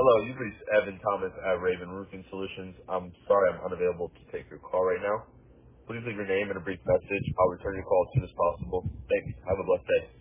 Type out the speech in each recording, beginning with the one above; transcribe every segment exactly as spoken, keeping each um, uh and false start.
Hello, you've reached Evan Thomas at Raven Roofing Solutions. I'm sorry I'm unavailable to take your call right now. Please leave your name and a brief message. I'll return your call as soon as possible. Thanks. Have a blessed day.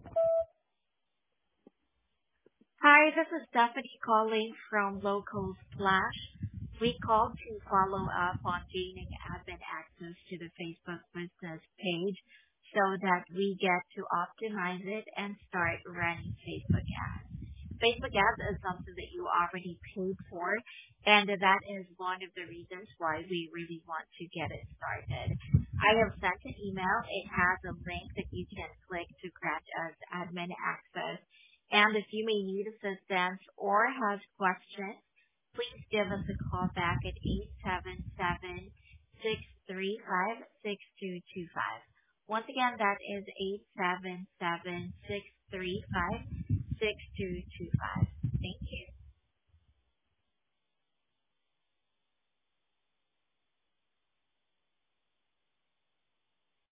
Hi, this is Stephanie calling from Local Splash. We called to follow up on gaining admin access to the Facebook business page so that we get to optimize it and start running Facebook ads. Facebook ads is something that you already paid for, and that is one of the reasons why we really want to get it started. I have sent an email. It has a link that you can click to grant us admin access. And if you may need assistance or have questions, please give us a call back at eight seven seven, six three five, six two two five. Once again, that is eight seven seven, six three five, six two two five.